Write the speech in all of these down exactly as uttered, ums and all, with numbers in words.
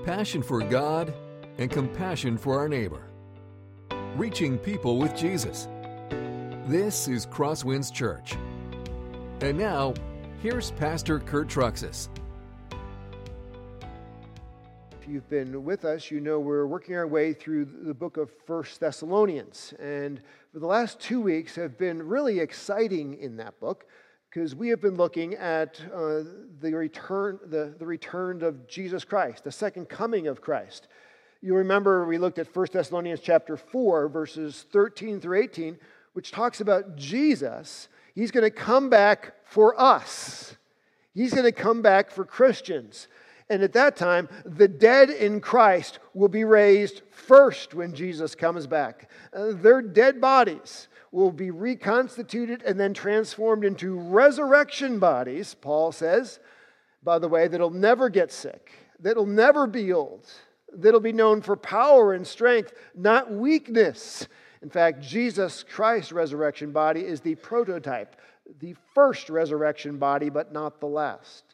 passion for God, and compassion for our neighbor. Reaching people with Jesus. This is Crosswinds Church. And now, here's Pastor Kurt Truxas. If you've been with us, you know we're working our way through the book of First Thessalonians. And for the last two weeks have been really exciting in that book because we have been looking at uh, the return the, the return of Jesus Christ, the second coming of Christ. You remember we looked at First Thessalonians chapter four, verses thirteen through eighteen, which talks about Jesus. He's going to come back for us. He's going to come back for Christians. And at that time, the dead in Christ will be raised first when Jesus comes back. Uh, their dead bodies will be reconstituted and then transformed into resurrection bodies, Paul says, by the way, that'll never get sick, that'll never be old, that'll be known for power and strength, not weakness. In fact, Jesus Christ's resurrection body is the prototype, the first resurrection body, but not the last.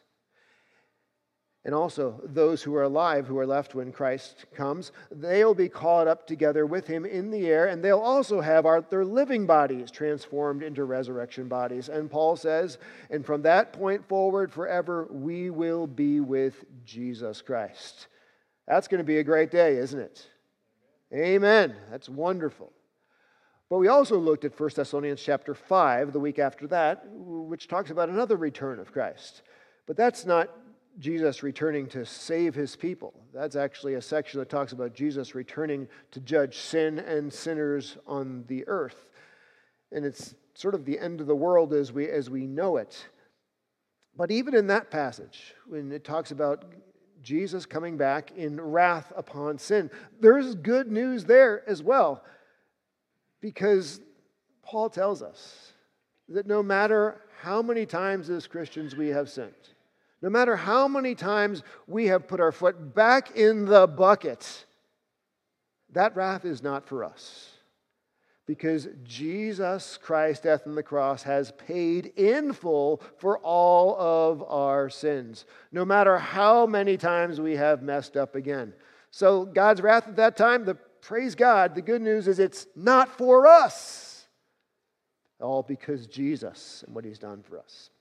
And also, those who are alive, who are left when Christ comes, they'll be caught up together with Him in the air, and they'll also have our, their living bodies transformed into resurrection bodies. And Paul says, and from that point forward, forever, we will be with Jesus Christ. That's going to be a great day, isn't it? Amen. That's wonderful. But we also looked at First Thessalonians chapter five, the week after that, which talks about another return of Christ. But that's not Jesus returning to save His people. That's actually a section that talks about Jesus returning to judge sin and sinners on the earth. And it's sort of the end of the world as we, as we know it. But even in that passage, when it talks about Jesus coming back in wrath upon sin, there's good news there as well. Because Paul tells us that no matter how many times as Christians we have sinned, no matter how many times we have put our foot back in the bucket, that wrath is not for us. Because Jesus Christ's death on the cross has paid in full for all of our sins, no matter how many times we have messed up again. So God's wrath at that time, the praise God, the good news is it's not for us. All because Jesus and what He's done for us.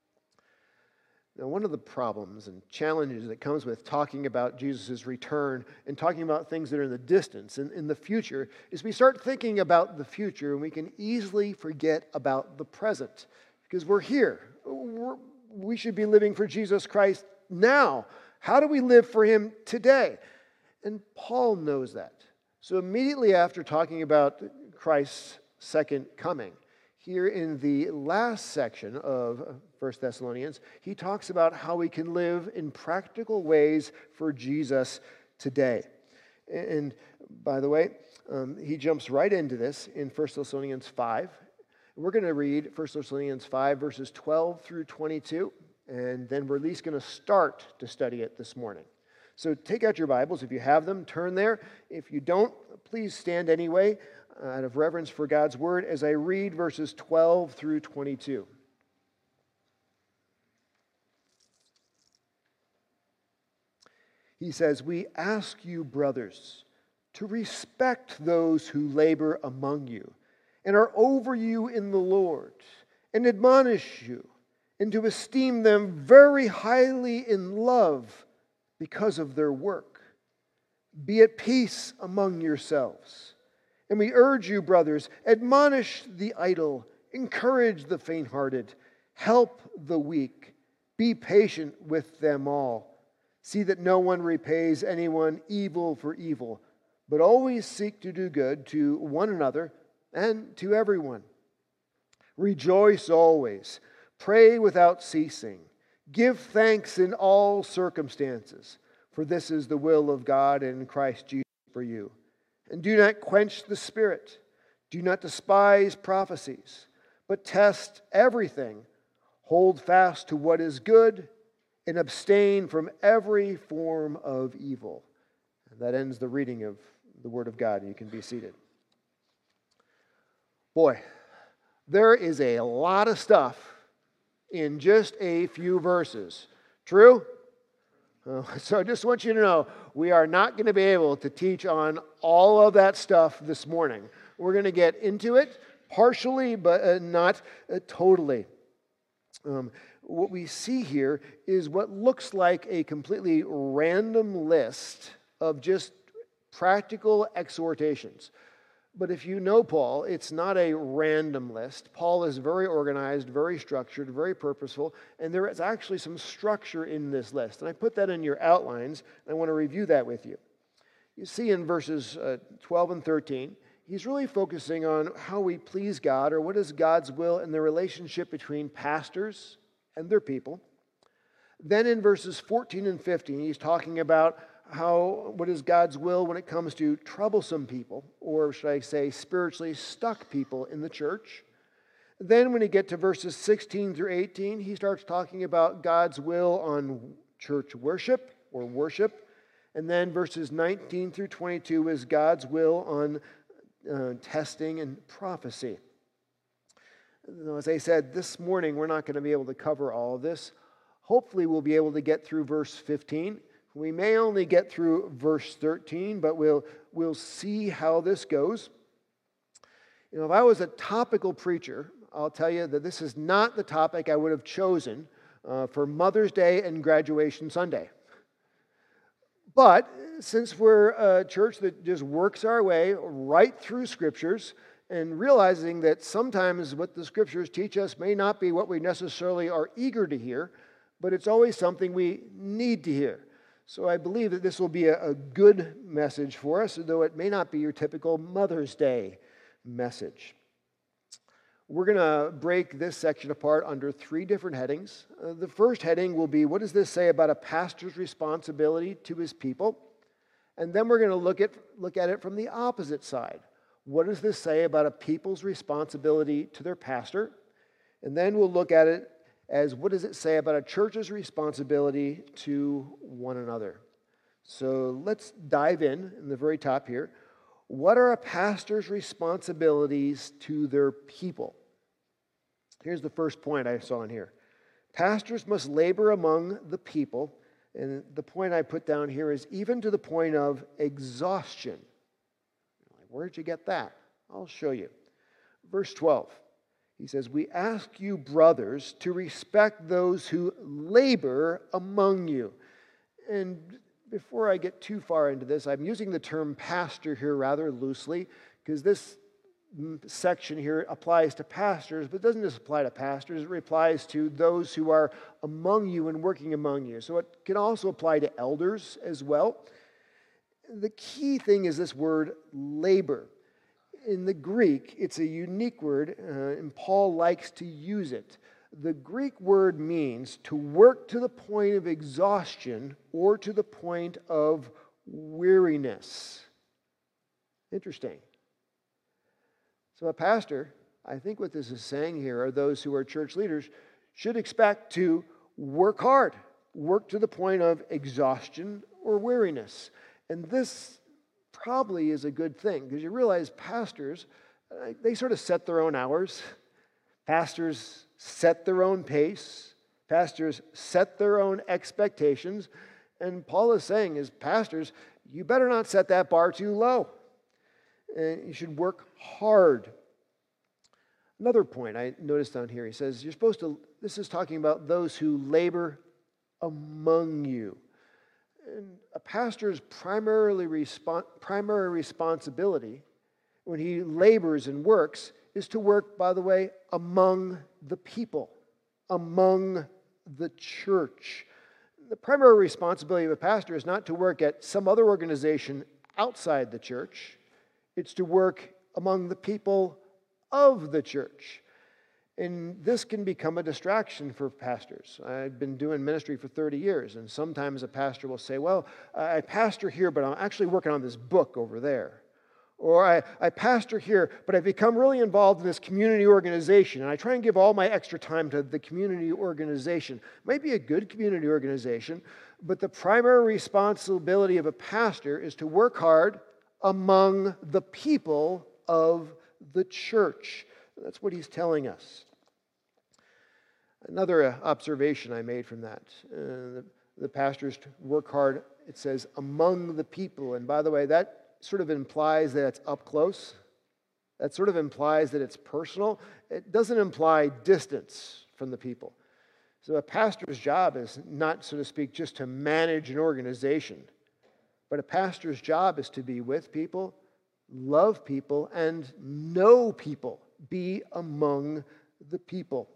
Now, one of the problems and challenges that comes with talking about Jesus' return and talking about things that are in the distance and in the future is we start thinking about the future and we can easily forget about the present because we're here. We're, we should be living for Jesus Christ now. How do we live for Him today? And Paul knows that. So immediately after talking about Christ's second coming, here in the last section of First Thessalonians, he talks about how we can live in practical ways for Jesus today. And by the way, um, he jumps right into this in First Thessalonians five. We're going to read First Thessalonians five, verses twelve through twenty-two, and then we're at least going to start to study it this morning. So take out your Bibles. If you have them, turn there. If you don't, please stand anyway, out of reverence for God's Word, as I read verses twelve through twenty-two. He says, "We ask you, brothers, to respect those who labor among you and are over you in the Lord, and admonish you, and to esteem them very highly in love because of their work. Be at peace among yourselves. And we urge you, brothers, admonish the idle, encourage the faint-hearted, help the weak, be patient with them all. See that no one repays anyone evil for evil, but always seek to do good to one another and to everyone. Rejoice always, pray without ceasing, give thanks in all circumstances, for this is the will of God in Christ Jesus for you. And do not quench the Spirit. Do not despise prophecies, but test everything. Hold fast to what is good and abstain from every form of evil." And that ends the reading of the Word of God. You can be seated. Boy, there is a lot of stuff in just a few verses. True? Uh, so I just want you to know, we are not going to be able to teach on all of that stuff this morning. We're going to get into it partially, but uh, not uh, totally. Um, what we see here is what looks like a completely random list of just practical exhortations. But if you know Paul, it's not a random list. Paul is very organized, very structured, very purposeful, and there is actually some structure in this list. And I put that in your outlines, and I want to review that with you. You see in verses uh, twelve and thirteen, he's really focusing on how we please God, or what is God's will in the relationship between pastors and their people. Then in verses fourteen and fifteen, he's talking about how what is God's will when it comes to troublesome people, or should I say spiritually stuck people in the church. Then when you get to verses sixteen through eighteen, he starts talking about God's will on church worship or worship. And then verses nineteen through twenty-two is God's will on uh, testing and prophecy. As I said, this morning we're not going to be able to cover all of this. Hopefully we'll be able to get through verse fifteen. We may only get through verse thirteen, but we'll, we'll see how this goes. You know, if I was a topical preacher, I'll tell you that this is not the topic I would have chosen uh, for Mother's Day and Graduation Sunday. But since we're a church that just works our way right through Scriptures, and realizing that sometimes what the Scriptures teach us may not be what we necessarily are eager to hear, but it's always something we need to hear. So I believe that this will be a, a good message for us, though it may not be your typical Mother's Day message. We're going to break this section apart under three different headings. Uh, the first heading will be, what does this say about a pastor's responsibility to his people? And then we're going to look at, look at it from the opposite side. What does this say about a people's responsibility to their pastor? And then we'll look at it as what does it say about a church's responsibility to one another. So let's dive in in the very top here. What are a pastor's responsibilities to their people? Here's the first point I saw in here. Pastors must labor among the people, and the point I put down here is even to the point of exhaustion. Where'd you get that? I'll show you. Verse twelve. He says, we ask you, brothers, to respect those who labor among you. And before I get too far into this, I'm using the term pastor here rather loosely, because this section here applies to pastors, but it doesn't just apply to pastors. It applies to those who are among you and working among you. So it can also apply to elders as well. The key thing is this word labor. In the Greek, it's a unique word, uh, and Paul likes to use it. The Greek word means to work to the point of exhaustion or to the point of weariness. Interesting. So a pastor, I think what this is saying here are those who are church leaders should expect to work hard, work to the point of exhaustion or weariness. And this probably is a good thing, because you realize pastors, uh, they sort of set their own hours. Pastors set their own pace. Pastors set their own expectations. And Paul is saying, as pastors, you better not set that bar too low. And you should work hard. Another point I noticed down here, he says, you're supposed to, this is talking about those who labor among you. And a pastor's primarily respon- primary responsibility when he labors and works is to work, by the way, among the people, among the church. The primary responsibility of a pastor is not to work at some other organization outside the church. It's to work among the people of the church. And this can become a distraction for pastors. I've been doing ministry for thirty years, and sometimes a pastor will say, well, I pastor here, but I'm actually working on this book over there. Or I, I pastor here, but I've become really involved in this community organization, and I try and give all my extra time to the community organization. It might be a good community organization, but the primary responsibility of a pastor is to work hard among the people of the church. That's what he's telling us. Another observation I made from that. Uh, The pastors work hard, it says, among the people. And by the way, that sort of implies that it's up close. That sort of implies that it's personal. It doesn't imply distance from the people. So a pastor's job is not, so to speak, just to manage an organization. But a pastor's job is to be with people, love people, and know people. Be among the people.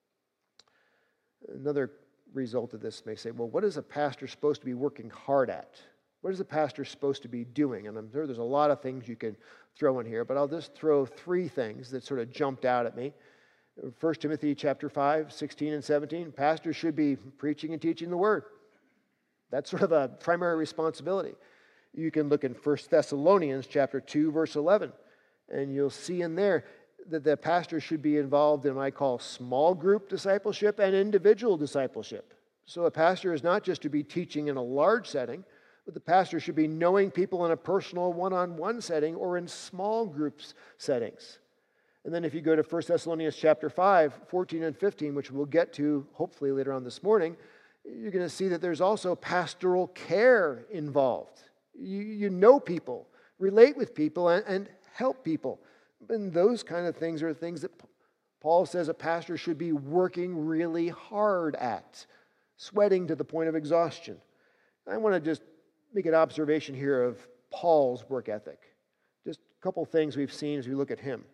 Another result of this may say, well, what is a pastor supposed to be working hard at? What is a pastor supposed to be doing? And I'm sure there's a lot of things you can throw in here, but I'll just throw three things that sort of jumped out at me. First Timothy chapter five, sixteen and seventeen, pastors should be preaching and teaching the word. That's sort of a primary responsibility. You can look in First Thessalonians chapter two, verse eleven, and you'll see in there that the pastor should be involved in what I call small group discipleship and individual discipleship. So a pastor is not just to be teaching in a large setting, but the pastor should be knowing people in a personal one-on-one setting or in small groups settings. And then if you go to First Thessalonians chapter five, fourteen and fifteen, which we'll get to hopefully later on this morning, you're going to see that there's also pastoral care involved. You, you know people, relate with people, and, and help people. And those kind of things are things that Paul says a pastor should be working really hard at, sweating to the point of exhaustion. I want to just make an observation here of Paul's work ethic. Just a couple things we've seen as we look at him.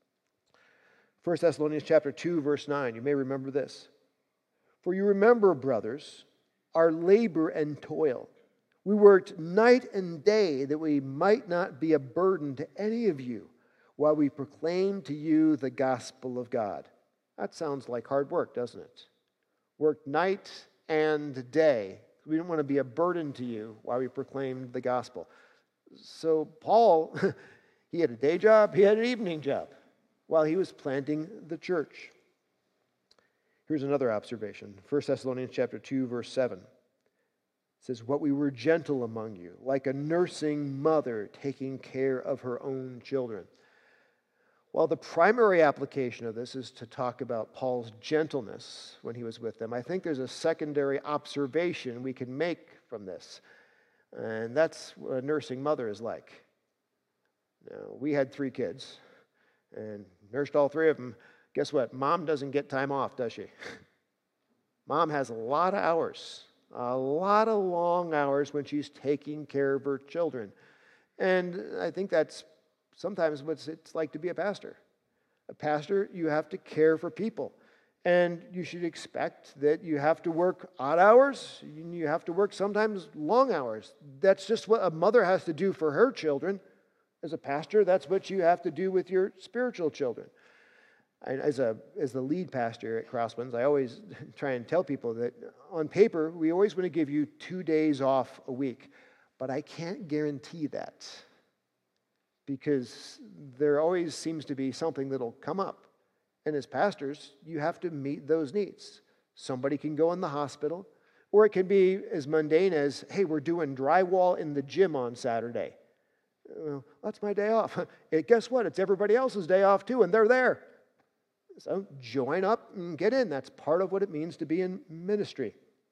First Thessalonians chapter two, verse nine. You may remember this. For you remember, brothers, our labor and toil. We worked night and day that we might not be a burden to any of you while we proclaim to you the gospel of God. That sounds like hard work, doesn't it? Work night and day. We don't want to be a burden to you while we proclaim the gospel. So Paul, he had a day job, he had an evening job while he was planting the church. Here's another observation. First Thessalonians chapter two, verse seven. It says, what we were gentle among you, like a nursing mother taking care of her own children. While the primary application of this is to talk about Paul's gentleness when he was with them, I think there's a secondary observation we can make from this. And that's what a nursing mother is like. Now, we had three kids and nursed all three of them. Guess what? Mom doesn't get time off, does she? Mom has a lot of hours, a lot of long hours when she's taking care of her children. And I think that's sometimes what it's like to be a pastor. A pastor, you have to care for people. And you should expect that you have to work odd hours. You have to work sometimes long hours. That's just what a mother has to do for her children. As a pastor, that's what you have to do with your spiritual children. As a as the lead pastor at Crosswinds, I always try and tell people that on paper, we always want to give you two days off a week. But I can't guarantee that, because there always seems to be something that'll come up. And as pastors, you have to meet those needs. Somebody can go in the hospital, or it can be as mundane as, hey, we're doing drywall in the gym on Saturday. Well, that's my day off. It, guess what? It's everybody else's day off too, and they're there. So join up and get in. That's part of what it means to be in ministry.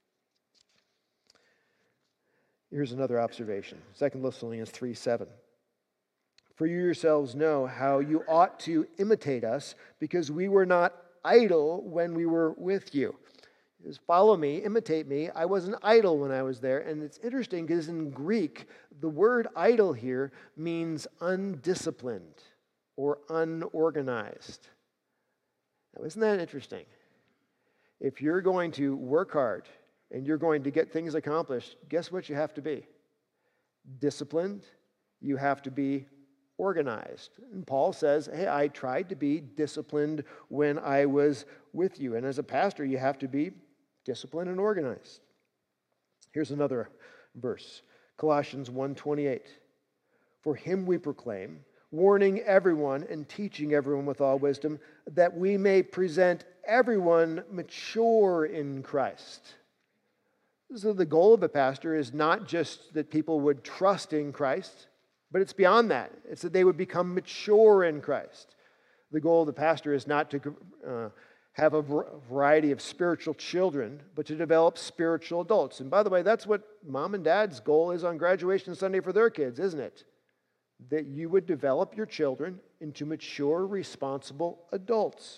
Here's another observation. Second Thessalonians three seven. For you yourselves know how you ought to imitate us, because we were not idle when we were with you. Just follow me, imitate me. I wasn't idle when I was there. And it's interesting because in Greek, the word idle here means undisciplined or unorganized. Now, isn't that interesting? If you're going to work hard and you're going to get things accomplished, guess what you have to be? Disciplined. You have to be organized. And Paul says, hey, I tried to be disciplined when I was with you. And as a pastor, you have to be disciplined and organized. Here's another verse. Colossians one twenty-eight. For him we proclaim, warning everyone and teaching everyone with all wisdom, that we may present everyone mature in Christ. So the goal of a pastor is not just that people would trust in Christ, but it's beyond that. It's that they would become mature in Christ. The goal of the pastor is not to uh, have a variety of spiritual children, but to develop spiritual adults. And by the way, that's what mom and dad's goal is on graduation Sunday for their kids, isn't it? That you would develop your children into mature, responsible adults.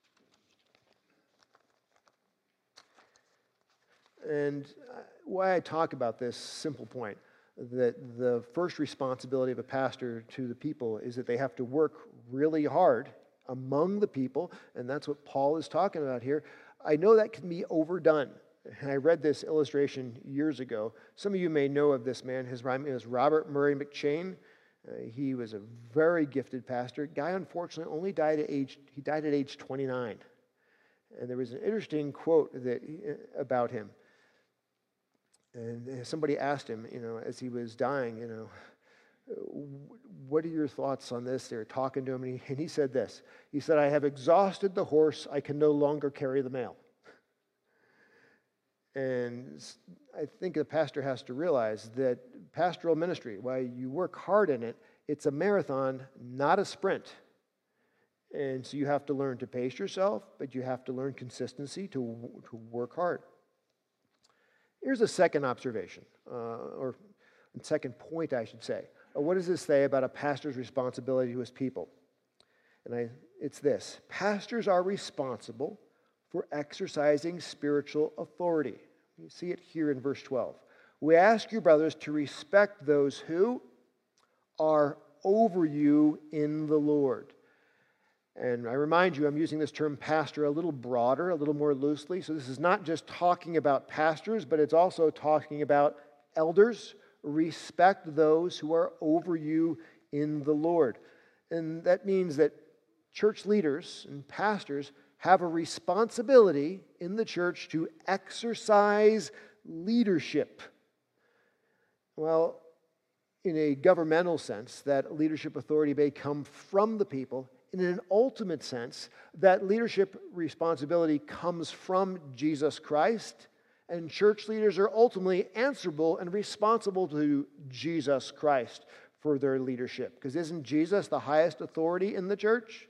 And why I talk about this simple point, that the first responsibility of a pastor to the people is that they have to work really hard among the people, and that's what Paul is talking about here. I know that can be overdone. And I read this illustration years ago. Some of you may know of this man. His name is Robert Murray McCheyne. Uh, he was a very gifted pastor. Guy, unfortunately, only died at age, he died at age twenty-nine. And there was an interesting quote that about him. And somebody asked him, you know, as he was dying, you know, what are your thoughts on this? They were talking to him, and he, and he said this. He said, I have exhausted the horse. I can no longer carry the mail. And I think the pastor has to realize that pastoral ministry, while you work hard in it, it's a marathon, not a sprint. And so you have to learn to pace yourself, but you have to learn consistency to, to work hard. Here's a second observation, uh, or second point, I should say. Uh, what does this say about a pastor's responsibility to his people? And I, it's this. Pastors are responsible for exercising spiritual authority. You see it here in verse twelve. We ask you, brothers, to respect those who are over you in the Lord. And I remind you, I'm using this term pastor a little broader, a little more loosely. So this is not just talking about pastors, but it's also talking about elders. Respect those who are over you in the Lord. And that means that church leaders and pastors have a responsibility in the church to exercise leadership. Well, in a governmental sense, that leadership authority may come from the people. In an ultimate sense, that leadership responsibility comes from Jesus Christ, and church leaders are ultimately answerable and responsible to Jesus Christ for their leadership. Because isn't Jesus the highest authority in the church?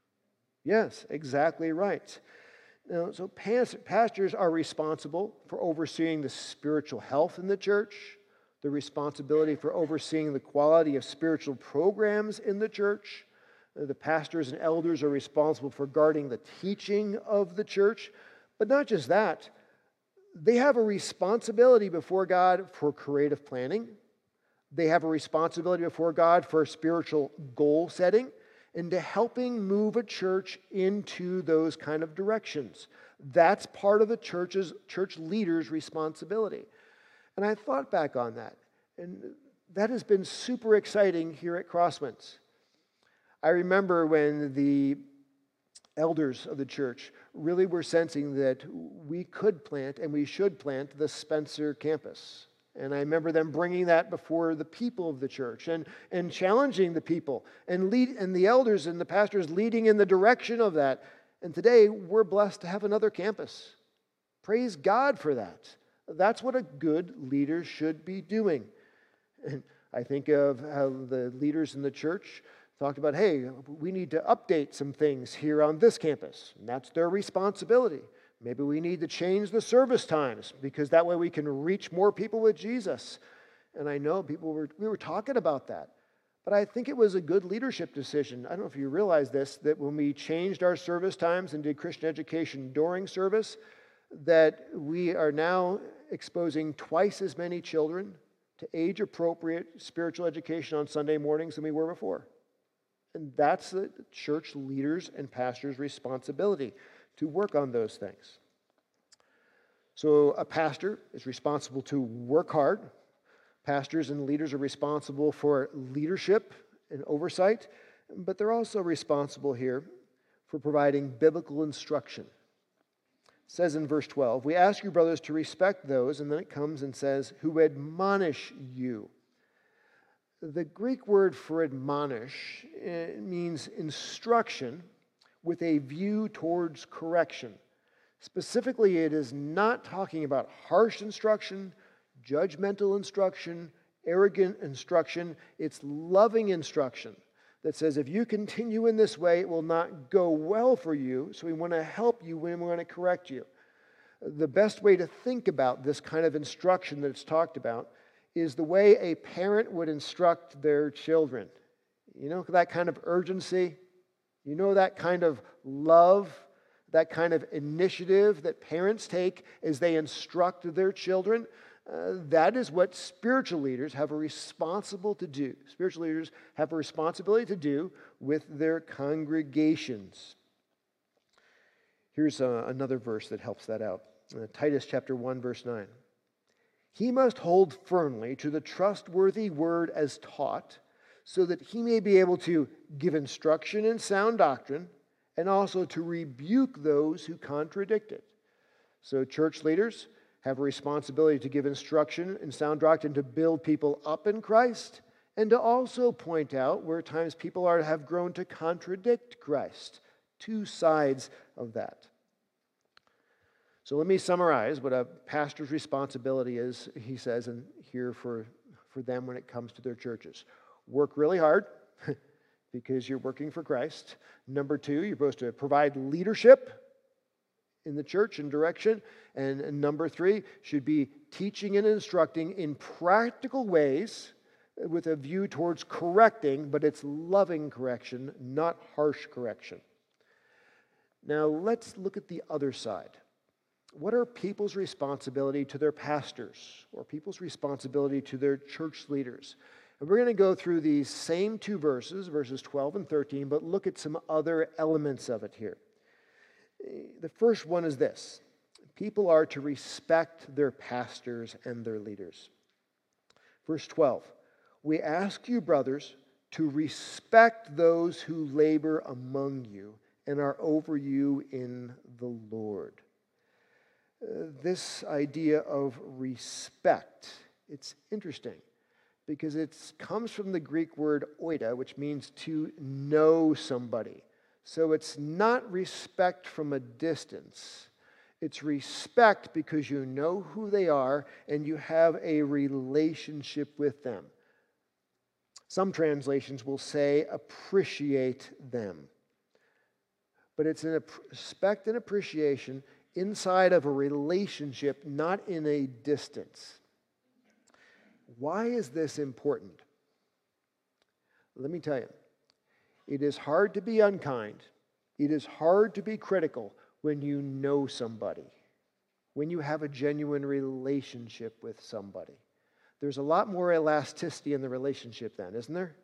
Yes, exactly right. Now, so pastors are responsible for overseeing the spiritual health in the church, the responsibility for overseeing the quality of spiritual programs in the church. The pastors and elders are responsible for guarding the teaching of the church. But not just that, they have a responsibility before God for creative planning. They have a responsibility before God for spiritual goal setting and to helping move a church into those kind of directions. That's part of the church's church leaders' responsibility. And I thought back on that, and that has been super exciting here at Crosswinds. I remember when the elders of the church really were sensing that we could plant and we should plant the Spencer campus. And I remember them bringing that before the people of the church and, and challenging the people and lead and the elders and the pastors leading in the direction of that. And today we're blessed to have another campus. Praise God for that. That's what a good leader should be doing. And I think of how the leaders in the church talked about, hey, we need to update some things here on this campus. And that's their responsibility. Maybe we need to change the service times because that way we can reach more people with Jesus. And I know people were, we were talking about that. But I think it was a good leadership decision. I don't know if you realize this, that when we changed our service times and did Christian education during service, that we are now exposing twice as many children to age-appropriate spiritual education on Sunday mornings than we were before. And that's the church leaders' and pastors' responsibility to work on those things. So a pastor is responsible to work hard. Pastors and leaders are responsible for leadership and oversight, but they're also responsible here for providing biblical instruction. It says in verse twelve, we ask you, brothers, to respect those, and then it comes and says, who admonish you. The Greek word for admonish means instruction with a view towards correction. Specifically, it is not talking about harsh instruction, judgmental instruction, arrogant instruction. It's loving instruction. that says if you continue in this way, it will not go well for you. So we want to help you when we want to correct you. The best way to think about this kind of instruction that it's talked about is the way a parent would instruct their children. You know, that kind of urgency, you know, that kind of love, that kind of initiative that parents take as they instruct their children. Uh, that is what spiritual leaders have a responsible to do. Spiritual leaders have a responsibility to do with their congregations. Here's uh, another verse that helps that out. Uh, Titus chapter one, verse nine. He must hold firmly to the trustworthy word as taught, so that he may be able to give instruction in sound doctrine and also to rebuke those who contradict it. So church leaders have a responsibility to give instruction in sound doctrine to build people up in Christ and to also point out where times people are have grown to contradict Christ. Two sides of that. So let me summarize what a pastor's responsibility is, he says, and here for, for them when it comes to their churches. Work really hard because you're working for Christ. Number two, you're supposed to provide leadership in the church and direction. And, and number three, should be teaching and instructing in practical ways with a view towards correcting, but it's loving correction, not harsh correction. Now let's look at the other side. What are people's responsibility to their pastors or people's responsibility to their church leaders? And we're going to go through these same two verses, verses twelve and thirteen, but look at some other elements of it here. The first one is this. People are to respect their pastors and their leaders. Verse twelve, we ask you, brothers, to respect those who labor among you and are over you in the Lord. Uh, this idea of respect, it's interesting because it comes from the Greek word oida, which means to know somebody. So it's not respect from a distance. It's respect because you know who they are and you have a relationship with them. Some translations will say appreciate them. But it's an respect and appreciation inside of a relationship, not in a distance. Why is this important? Let me tell you. It is hard to be unkind. It is hard to be critical when you know somebody, when you have a genuine relationship with somebody. There's a lot more elasticity in the relationship then, isn't there?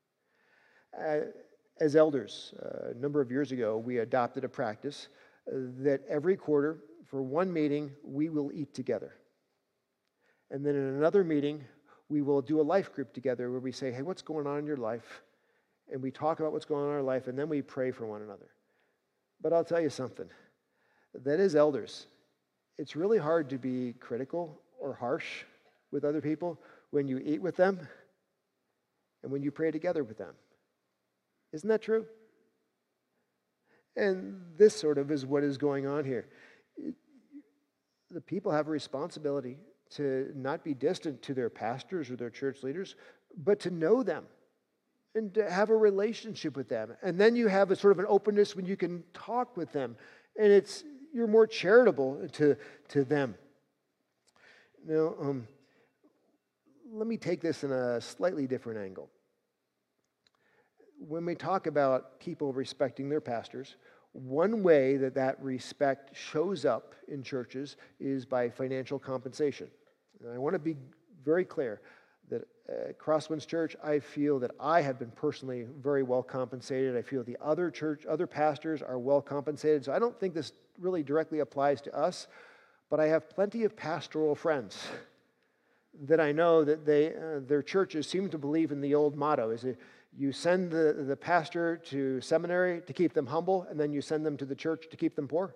Uh, as elders, uh, a number of years ago, we adopted a practice uh, that every quarter, for one meeting, we will eat together. And then in another meeting, we will do a life group together where we say, hey, what's going on in your life? And we talk about what's going on in our life, and then we pray for one another. But I'll tell you something. That is elders. It's really hard to be critical or harsh with other people when you eat with them and when you pray together with them. Isn't that true? And this sort of is what is going on here. The people have a responsibility to not be distant to their pastors or their church leaders, but to know them and to have a relationship with them. And then you have a sort of an openness when you can talk with them. And it's you're more charitable to, to them. Now, um, let me take this in a slightly different angle. When we talk about people respecting their pastors, one way that that respect shows up in churches is by financial compensation. And I want to be very clear that at Crosswinds Church, I feel that I have been personally very well compensated. I feel the other church, other pastors are well compensated. So I don't think this really directly applies to us, but I have plenty of pastoral friends that I know that they uh, their churches seem to believe in the old motto: is it, you send the, the pastor to seminary to keep them humble, and then you send them to the church to keep them poor.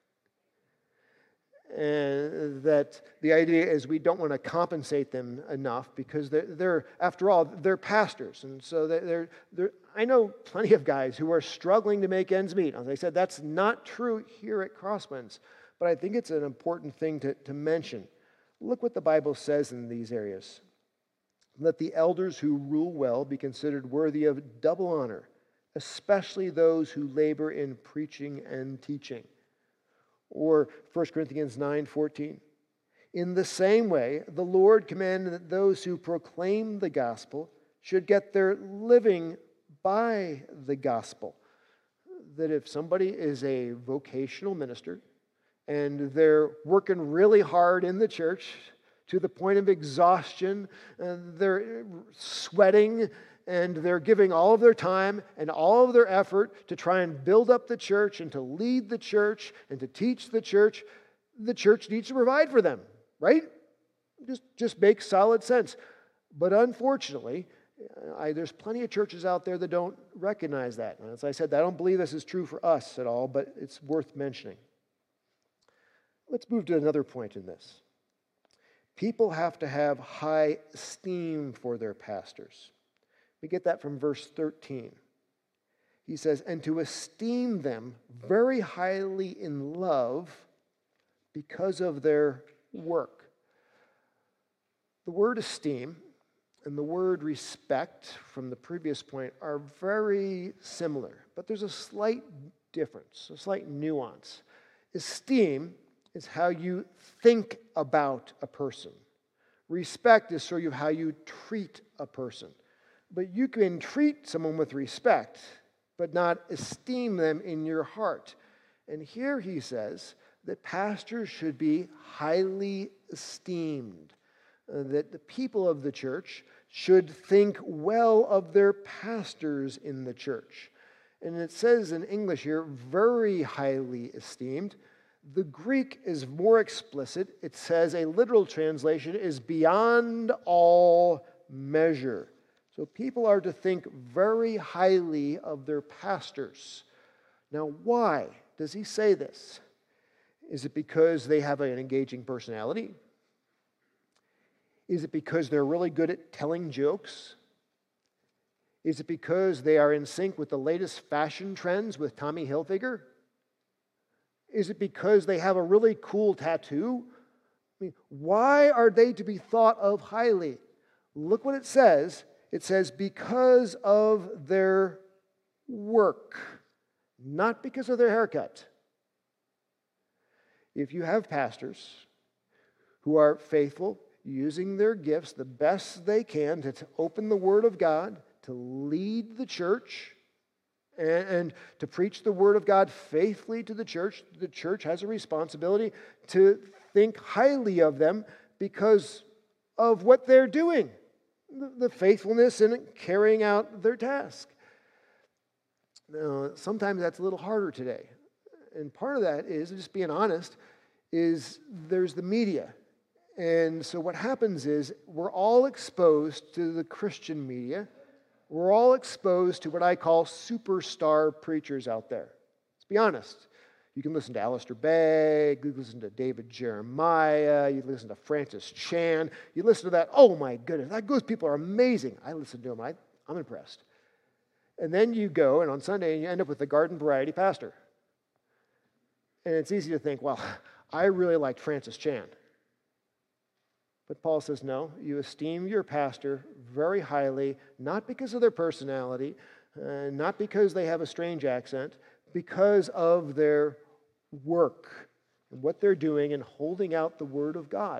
And that the idea is we don't want to compensate them enough because they're, they're after all, they're pastors. And so they're, they're, I know plenty of guys who are struggling to make ends meet. As I said, that's not true here at Crosswinds, but I think it's an important thing to, to mention. Look what the Bible says in these areas. Let the elders who rule well be considered worthy of double honor, especially those who labor in preaching and teaching. Or First Corinthians nine fourteen. In the same way, the Lord commanded that those who proclaim the gospel should get their living by the gospel. That if somebody is a vocational minister and they're working really hard in the church to the point of exhaustion, and they're sweating, and they're giving all of their time and all of their effort to try and build up the church and to lead the church and to teach the church, the church needs to provide for them, right? Just, just makes solid sense. But unfortunately, I, there's plenty of churches out there that don't recognize that. And as I said, I don't believe this is true for us at all, but it's worth mentioning. Let's move to another point in this. People have to have high esteem for their pastors. We get that from verse thirteen. He says, and to esteem them very highly in love because of their work. The word esteem and the word respect from the previous point are very similar, but there's a slight difference, a slight nuance. Esteem is how you think about a person. Respect is sort of how you treat a person. But you can treat someone with respect, but not esteem them in your heart. And here he says that pastors should be highly esteemed, uh, that the people of the church should think well of their pastors in the church. And it says in English here, very highly esteemed. The Greek is more explicit. It says a literal translation is beyond all measure. So people are to think very highly of their pastors. Now, why does he say this? Is it because they have an engaging personality? Is it because they're really good at telling jokes? Is it because they are in sync with the latest fashion trends with Tommy Hilfiger? Is it because they have a really cool tattoo? I mean, why are they to be thought of highly? Look what it says. It says, because of their work, not because of their haircut. If you have pastors who are faithful, using their gifts the best they can to, to open the Word of God, to lead the church, and, and to preach the Word of God faithfully to the church, the church has a responsibility to think highly of them because of what they're doing. The faithfulness in carrying out their task. Now, sometimes that's a little harder today. And part of that is, just being honest, is there's the media. And so what happens is we're all exposed to the Christian media. We're all exposed to what I call superstar preachers out there. Let's be honest. You can listen to Alistair Begg, you can listen to David Jeremiah, you listen to Francis Chan, you listen to that, oh my goodness, that those people are amazing. I listen to them, I, I'm impressed. And then you go, and on Sunday, you end up with the garden variety pastor. And it's easy to think, well, I really liked Francis Chan. But Paul says, no, you esteem your pastor very highly, not because of their personality, uh, not because they have a strange accent, because of their work and what they're doing and holding out the Word of God.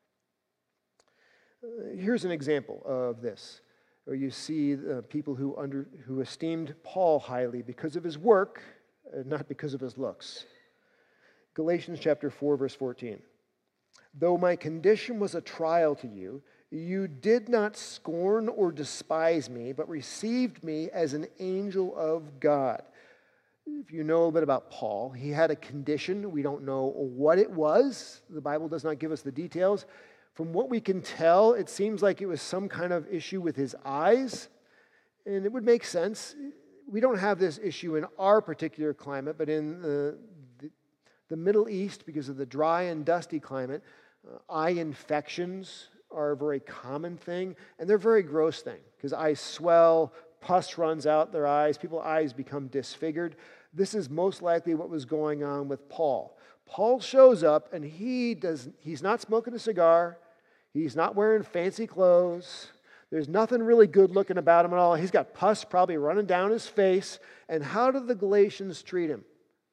Uh, here's an example of this, where you see uh, people who under who esteemed Paul highly because of his work, uh, not because of his looks. Galatians chapter four, verse fourteen. Though my condition was a trial to you, you did not scorn or despise me, but received me as an angel of God. If you know a little bit about Paul, he had a condition. We don't know what it was. The Bible does not give us the details. From what we can tell, it seems like it was some kind of issue with his eyes. And it would make sense. We don't have this issue in our particular climate, but in the, the, the Middle East, because of the dry and dusty climate, uh, eye infections are a very common thing. And they're a very gross thing, because eyes swell, pus runs out their eyes, people's eyes become disfigured. This is most likely what was going on with Paul. Paul shows up and he does he's not smoking a cigar, he's not wearing fancy clothes, There's nothing really good looking about him at all. He's got pus probably running down his face. And how did the Galatians treat him?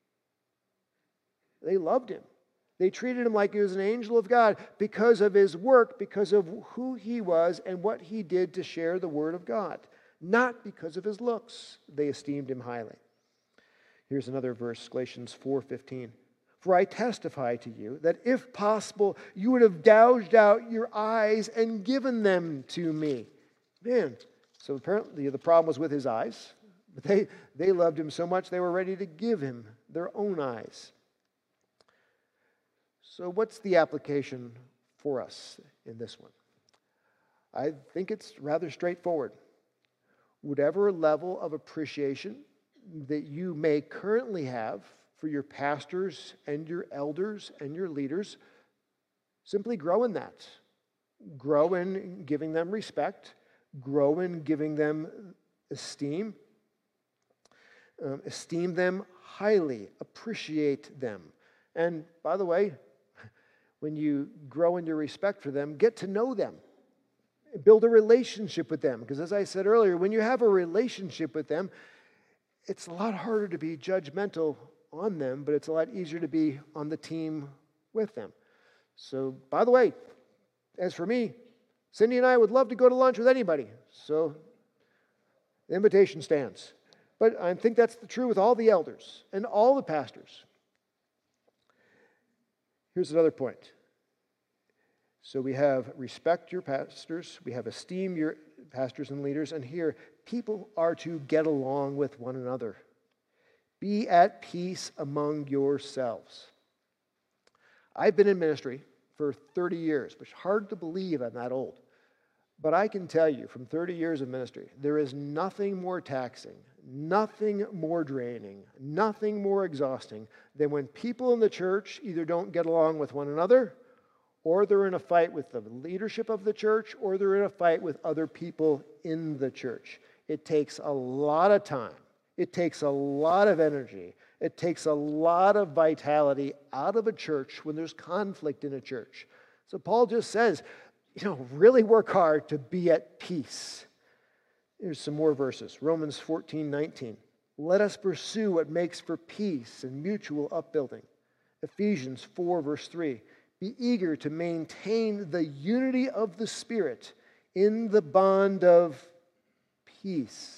They loved him. They treated him like he was an angel of God because of his work, because of who he was and what he did to share the word of God. Not because of his looks. They esteemed him highly. Here's another verse, Galatians four fifteen. For I testify to you that if possible, you would have gouged out your eyes and given them to me. Man, so apparently the problem was with his eyes. But they, they loved him so much they were ready to give him their own eyes. So what's the application for us in this one? I think it's rather straightforward. Whatever level of appreciation that you may currently have for your pastors and your elders and your leaders, simply grow in that. Grow in giving them respect. Grow in giving them esteem. Um, esteem them highly. Appreciate them. And by the way, when you grow in your respect for them, get to know them. Build a relationship with them. Because as I said earlier, when you have a relationship with them, it's a lot harder to be judgmental on them, but it's a lot easier to be on the team with them. So, by the way, as for me, Cindy and I would love to go to lunch with anybody. So, the invitation stands. But I think that's the true with all the elders and all the pastors. Here's another point. So we have respect your pastors, we have esteem your pastors and leaders, and here, people are to get along with one another. Be at peace among yourselves. I've been in ministry for thirty years, which is hard to believe I'm that old. But I can tell you, from thirty years of ministry, there is nothing more taxing, nothing more draining, nothing more exhausting than when people in the church either don't get along with one another, or they're in a fight with the leadership of the church, or they're in a fight with other people in the church. It takes a lot of time. It takes a lot of energy. It takes a lot of vitality out of a church when there's conflict in a church. So Paul just says, you know, really work hard to be at peace. Here's some more verses. Romans fourteen nineteen. Let us pursue what makes for peace and mutual upbuilding. Ephesians four verse three. Be eager to maintain the unity of the Spirit in the bond of peace.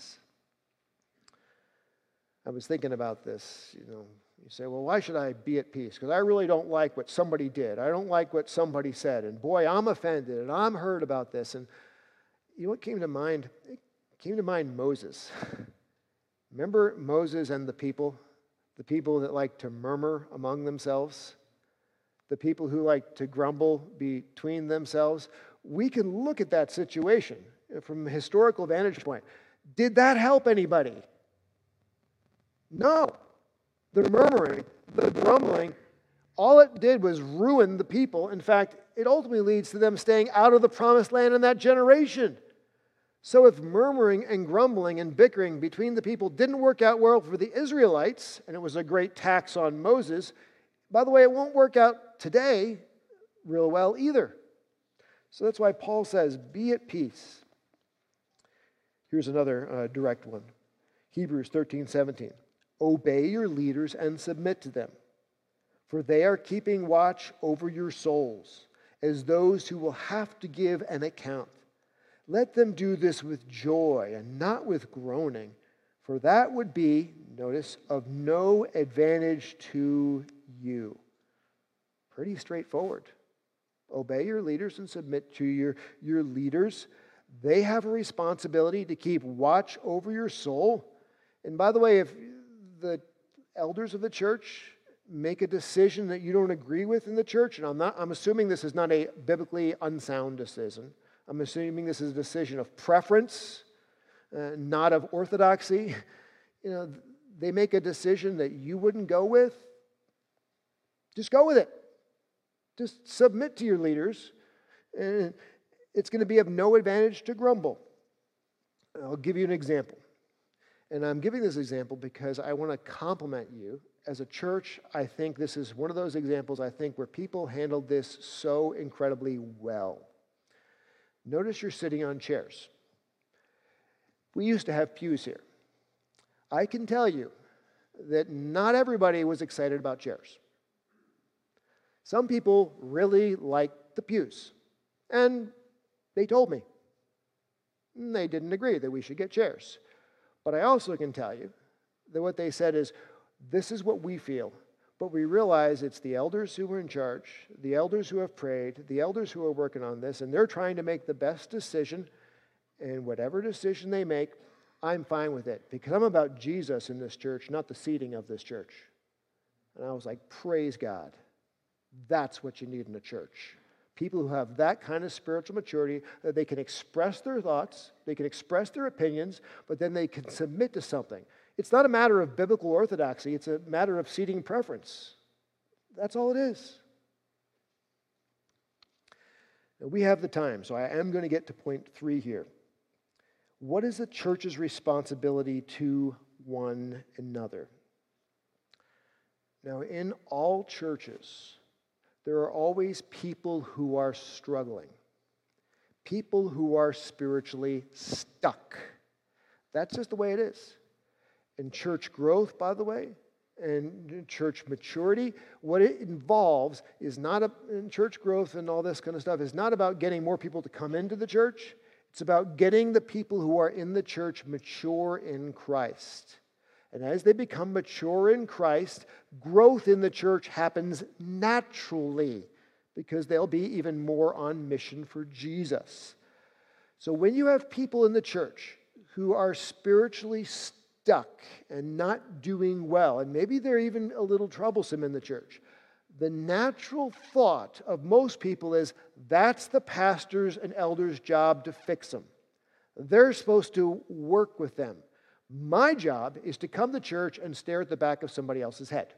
I was thinking about this, you know, you say, well, why should I be at peace? Because I really don't like what somebody did. I don't like what somebody said. And boy, I'm offended and I'm hurt about this. And you know what came to mind? It came to mind Moses. Remember Moses and the people? The people that like to murmur among themselves? The people who like to grumble between themselves? We can look at that situation from a historical vantage point. Did that help anybody? No. The murmuring, the grumbling, all it did was ruin the people. In fact, it ultimately leads to them staying out of the promised land in that generation. So if murmuring and grumbling and bickering between the people didn't work out well for the Israelites, and it was a great tax on Moses, by the way, it won't work out today real well either. So that's why Paul says, be at peace. Here's another uh, direct one. Hebrews thirteen seventeen. Obey your leaders and submit to them, for they are keeping watch over your souls as those who will have to give an account. Let them do this with joy and not with groaning, for that would be, notice, of no advantage to you. Pretty straightforward. Obey your leaders and submit to your, your leaders. They have a responsibility to keep watch over your soul. And by the way, if the elders of the church make a decision that you don't agree with in the church, and I'm not, I'm assuming this is not a biblically unsound decision. I'm assuming this is a decision of preference, uh, not of orthodoxy. You know, they make a decision that you wouldn't go with. Just go with it. Just submit to your leaders, and it's going to be of no advantage to grumble. I'll give you an example. And I'm giving this example because I want to compliment you. As a church, I think this is one of those examples, I think, where people handled this so incredibly well. Notice you're sitting on chairs. We used to have pews here. I can tell you that not everybody was excited about chairs. Some people really liked the pews, and they told me. They didn't agree that we should get chairs. But I also can tell you that what they said is, this is what we feel, but we realize it's the elders who are in charge, the elders who have prayed, the elders who are working on this, and they're trying to make the best decision, and whatever decision they make, I'm fine with it, because I'm about Jesus in this church, not the seating of this church. And I was like, praise God. That's what you need in a church. People who have that kind of spiritual maturity, that they can express their thoughts, they can express their opinions, but then they can submit to something. It's not a matter of biblical orthodoxy, it's a matter of seating preference. That's all it is. Now, we have the time, so I am going to get to point three here. What is the church's responsibility to one another? Now, in all churches, there are always people who are struggling, people who are spiritually stuck. That's just the way it is. And church growth, by the way, and church maturity, what it involves is not a, in church growth and all this kind of stuff is not about getting more people to come into the church. It's about getting the people who are in the church mature in Christ. And as they become mature in Christ, growth in the church happens naturally because they'll be even more on mission for Jesus. So when you have people in the church who are spiritually stuck and not doing well, and maybe they're even a little troublesome in the church, the natural thought of most people is that's the pastor's and elder's job to fix them. They're supposed to work with them. My job is to come to church and stare at the back of somebody else's head.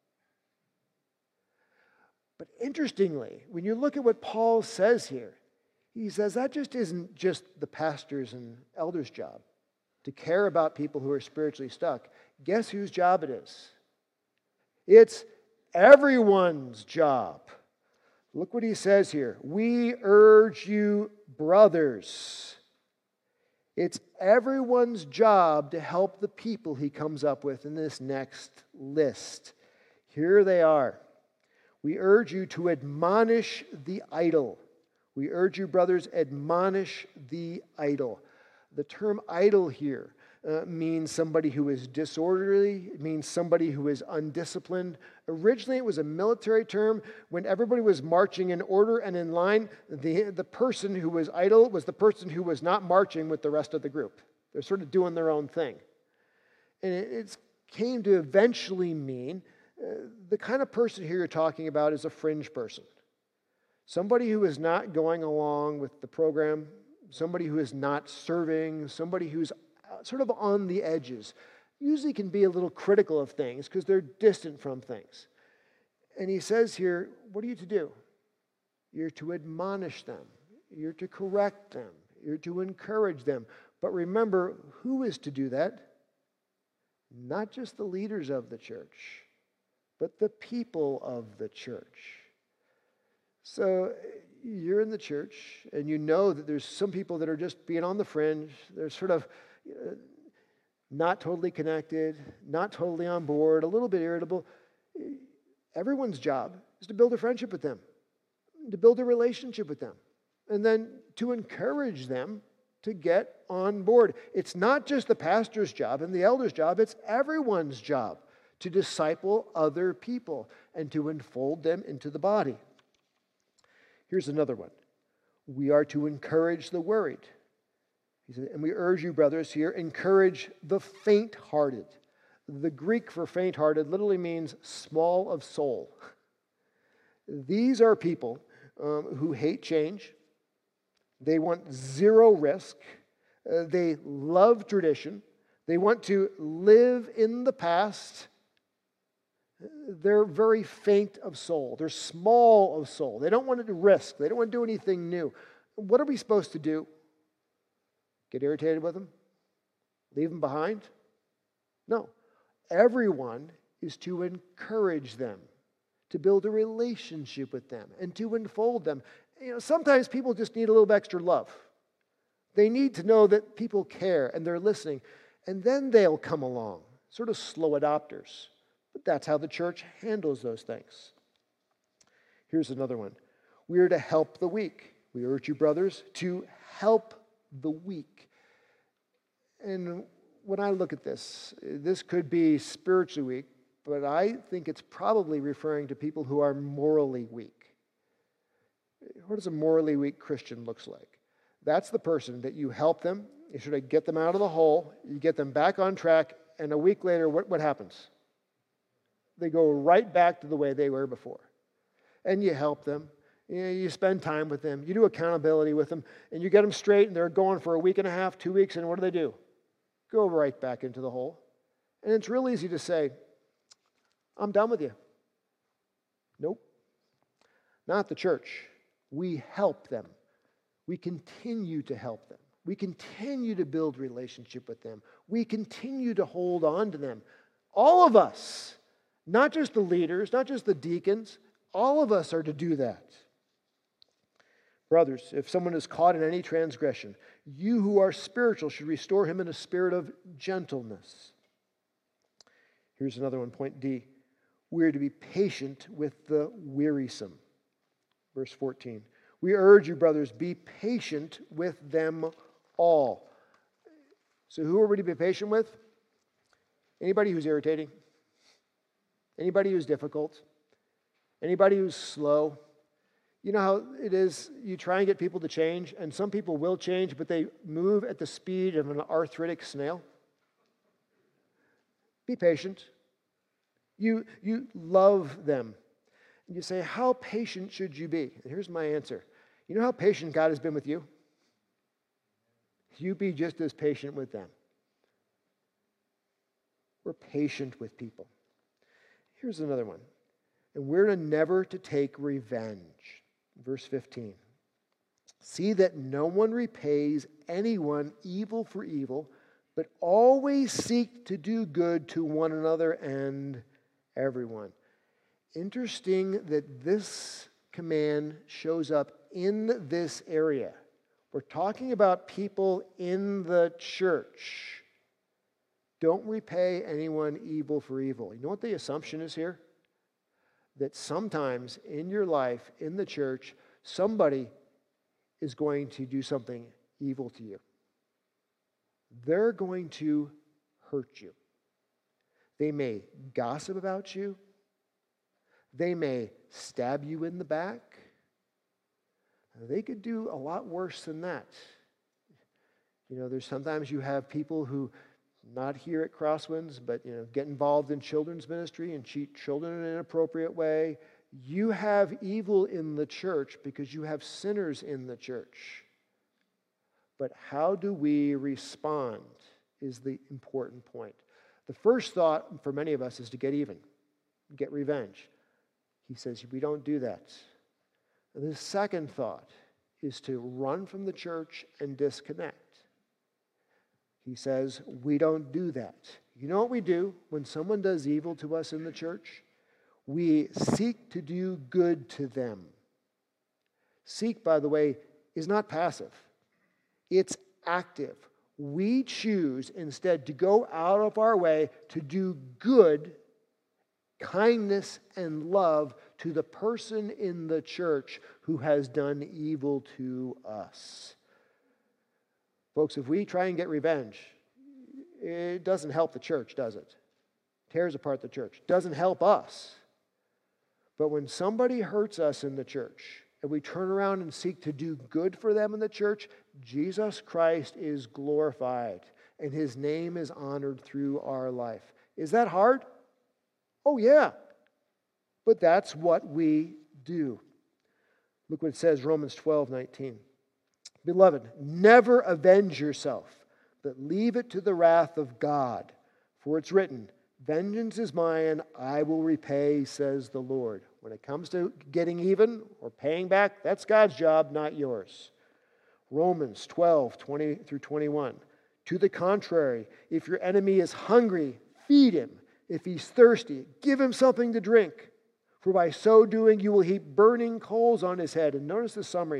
But interestingly, when you look at what Paul says here, he says that just isn't just the pastor's and elders' job to care about people who are spiritually stuck. Guess whose job it is? It's everyone's job. Look what he says here. We urge you, brothers. It's everyone's job to help the people he comes up with in this next list. Here they are. We urge you to admonish the idle. We urge you, brothers, admonish the idle. The term idle here uh, means somebody who is disorderly. It means somebody who is undisciplined. Originally, it was a military term. When everybody was marching in order and in line, the, the person who was idle was the person who was not marching with the rest of the group. They're sort of doing their own thing. And it it's came to eventually mean uh, the kind of person here you're talking about is a fringe person. Somebody who is not going along with the program, somebody who is not serving, somebody who's sort of on the edges, usually can be a little critical of things because they're distant from things. And he says here, what are you to do? You're to admonish them. You're to correct them. You're to encourage them. But remember, who is to do that? Not just the leaders of the church, but the people of the church. So you're in the church, and you know that there's some people that are just being on the fringe. They're sort of uh, not totally connected, not totally on board, a little bit irritable. Everyone's job is to build a friendship with them, to build a relationship with them, and then to encourage them to get on board. It's not just the pastor's job and the elder's job, it's everyone's job to disciple other people and to enfold them into the body. Here's another one. We are to encourage the worried. He said, and we urge you, brothers, here, encourage the faint-hearted. The Greek for faint-hearted literally means small of soul. These are people um, who hate change. They want zero risk. Uh, they love tradition. They want to live in the past. They're very faint of soul. They're small of soul. They don't want to risk. They don't want to do anything new. What are we supposed to do? Get irritated with them? Leave them behind? No. Everyone is to encourage them, to build a relationship with them, and to enfold them. You know, sometimes people just need a little extra love. They need to know that people care and they're listening, and then they'll come along, sort of slow adopters. But that's how the church handles those things. Here's another one. We are to help the weak. We urge you, brothers, to help the weak. And when I look at this, this could be spiritually weak, but I think it's probably referring to people who are morally weak. What does a morally weak Christian look like? That's the person that you help them, you sort of get them out of the hole, you get them back on track, and a week later, what, what happens? They go right back to the way they were before. And you help them. You know, you spend time with them. You do accountability with them. And you get them straight, and they're going for a week and a half, two weeks, and what do they do? Go right back into the hole. And it's real easy to say, I'm done with you. Nope. Not the church. We help them. We continue to help them. We continue to build relationship with them. We continue to hold on to them. All of us, not just the leaders, not just the deacons, all of us are to do that. Brothers, if someone is caught in any transgression, you who are spiritual should restore him in a spirit of gentleness. Here's another one, point D. We are to be patient with the wearisome. Verse fourteen. We urge you, brothers, be patient with them all. So who are we to be patient with? Anybody who's irritating? Anybody who's difficult? Anybody who's slow? You know how it is, you try and get people to change, and some people will change, but they move at the speed of an arthritic snail. Be patient. You, you love them. And you say, how patient should you be? And here's my answer. You know how patient God has been with you? You be just as patient with them. We're patient with people. Here's another one. And we're to never to take revenge. Verse fifteen. See that no one repays anyone evil for evil, but always seek to do good to one another and everyone. Interesting that this command shows up in this area. We're talking about people in the church. Don't repay anyone evil for evil. You know what the assumption is here? That sometimes in your life, in the church, somebody is going to do something evil to you. They're going to hurt you. They may gossip about you. They may stab you in the back. They could do a lot worse than that. You know, there's sometimes you have people who, not here at Crosswinds, but you know, get involved in children's ministry and treat children in an inappropriate way. You have evil in the church because you have sinners in the church. But how do we respond is the important point. The first thought for many of us is to get even, get revenge. He says we don't do that. And the second thought is to run from the church and disconnect. He says we don't do that. You know what we do when someone does evil to us in the church? We seek to do good to them. Seek, by the way, is not passive. It's active. We choose instead to go out of our way to do good, kindness, and love to the person in the church who has done evil to us. Folks, if we try and get revenge, it doesn't help the church, does it? Tears apart the church. Doesn't help us. But when somebody hurts us in the church, and we turn around and seek to do good for them in the church, Jesus Christ is glorified, and His name is honored through our life. Is that hard? Oh, yeah. But that's what we do. Look what it says, Romans twelve nineteen. Beloved, never avenge yourself, but leave it to the wrath of God. For it's written, vengeance is mine, I will repay, says the Lord. When it comes to getting even or paying back, that's God's job, not yours. Romans twelve twenty through twenty-one. To the contrary, if your enemy is hungry, feed him. If he's thirsty, give him something to drink. For by so doing, you will heap burning coals on his head. And notice the summary.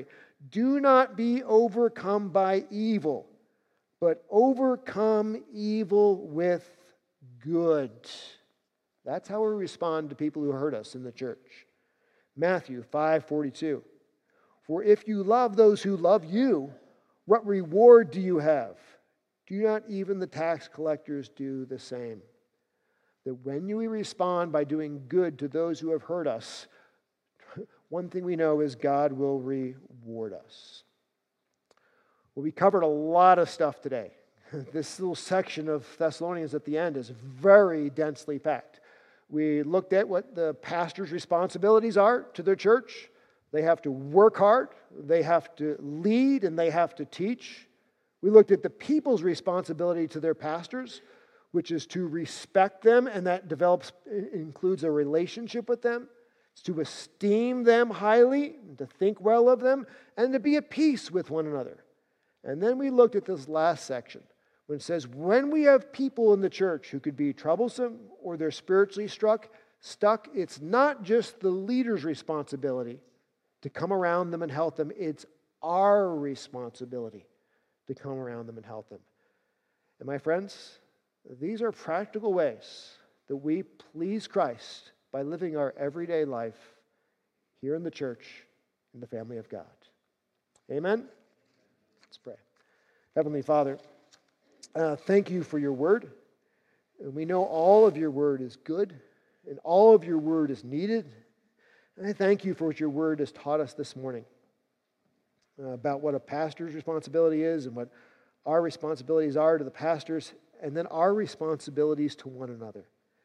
Do not be overcome by evil, but overcome evil with good. That's how we respond to people who hurt us in the church. Matthew five forty-two. For if you love those who love you, what reward do you have? Do not even the tax collectors do the same? That when we respond by doing good to those who have hurt us, one thing we know is God will reward us. Well, we covered a lot of stuff today. This little section of Thessalonians at the end is very densely packed. We looked at what the pastor's responsibilities are to their church. They have to work hard, they have to lead, and they have to teach. We looked at the people's responsibility to their pastors, which is to respect them, and that develops includes a relationship with them. It's to esteem them highly, and to think well of them, and to be at peace with one another. And then we looked at this last section, when it says, when we have people in the church who could be troublesome or they're spiritually struck, stuck, it's not just the leader's responsibility to come around them and help them. It's our responsibility to come around them and help them. And my friends, these are practical ways that we please Christ by living our everyday life here in the church, in the family of God. Amen? Let's pray. Heavenly Father, uh, thank you for your word. And we know all of your word is good, and all of your word is needed. And I thank you for what your word has taught us this morning uh, about what a pastor's responsibility is and what our responsibilities are to the pastors, and then our responsibilities to one another.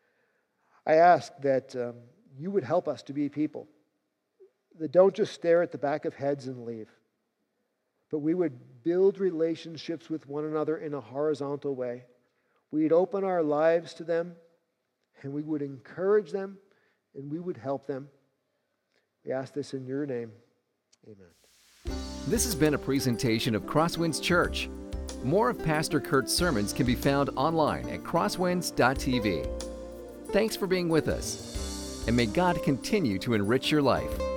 I ask that um, you would help us to be people that don't just stare at the back of heads and leave, but we would build relationships with one another in a horizontal way. We'd open our lives to them, and we would encourage them, and we would help them. We ask this in your name. Amen. This has been a presentation of Crosswinds Church. More of Pastor Kurt's sermons can be found online at crosswinds dot t v. Thanks for being with us, and may God continue to enrich your life.